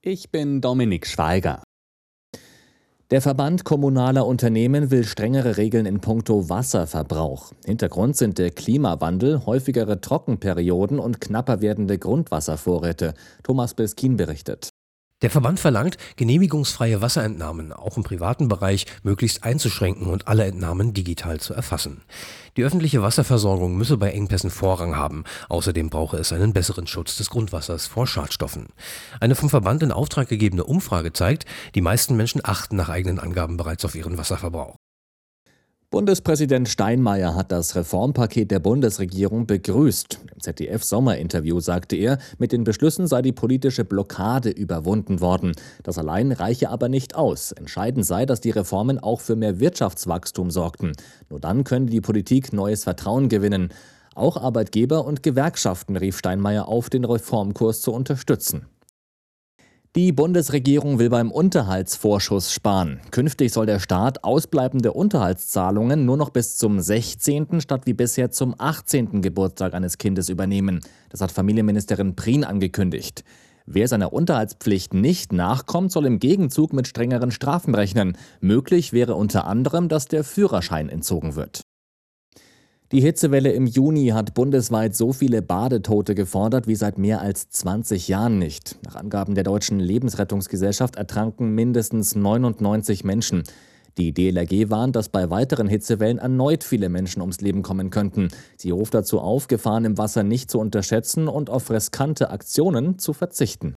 Ich bin Dominik Schweiger. Der Verband kommunaler Unternehmen will strengere Regeln in puncto Wasserverbrauch. Hintergrund sind der Klimawandel, häufigere Trockenperioden und knapper werdende Grundwasservorräte. Thomas Beskin berichtet. Der Verband verlangt, genehmigungsfreie Wasserentnahmen auch im privaten Bereich möglichst einzuschränken und alle Entnahmen digital zu erfassen. Die öffentliche Wasserversorgung müsse bei Engpässen Vorrang haben. Außerdem brauche es einen besseren Schutz des Grundwassers vor Schadstoffen. Eine vom Verband in Auftrag gegebene Umfrage zeigt, die meisten Menschen achten nach eigenen Angaben bereits auf ihren Wasserverbrauch. Bundespräsident Steinmeier hat das Reformpaket der Bundesregierung begrüßt. Im ZDF-Sommerinterview sagte er, mit den Beschlüssen sei die politische Blockade überwunden worden. Das allein reiche aber nicht aus. Entscheidend sei, dass die Reformen auch für mehr Wirtschaftswachstum sorgten. Nur dann könne die Politik neues Vertrauen gewinnen. Auch Arbeitgeber und Gewerkschaften rief Steinmeier auf, den Reformkurs zu unterstützen. Die Bundesregierung will beim Unterhaltsvorschuss sparen. Künftig soll der Staat ausbleibende Unterhaltszahlungen nur noch bis zum 16. statt wie bisher zum 18. Geburtstag eines Kindes übernehmen. Das hat Familienministerin Prien angekündigt. Wer seiner Unterhaltspflicht nicht nachkommt, soll im Gegenzug mit strengeren Strafen rechnen. Möglich wäre unter anderem, dass der Führerschein entzogen wird. Die Hitzewelle im Juni hat bundesweit so viele Badetote gefordert wie seit mehr als 20 Jahren nicht. Nach Angaben der Deutschen Lebensrettungsgesellschaft ertranken mindestens 99 Menschen. Die DLRG warnt, dass bei weiteren Hitzewellen erneut viele Menschen ums Leben kommen könnten. Sie ruft dazu auf, Gefahren im Wasser nicht zu unterschätzen und auf riskante Aktionen zu verzichten.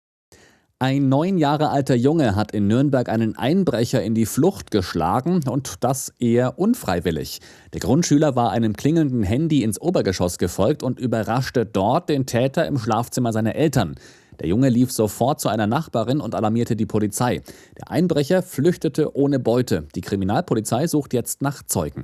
Ein 9 Jahre alter Junge hat in Nürnberg einen Einbrecher in die Flucht geschlagen und das eher unfreiwillig. Der Grundschüler war einem klingelnden Handy ins Obergeschoss gefolgt und überraschte dort den Täter im Schlafzimmer seiner Eltern. Der Junge lief sofort zu einer Nachbarin und alarmierte die Polizei. Der Einbrecher flüchtete ohne Beute. Die Kriminalpolizei sucht jetzt nach Zeugen.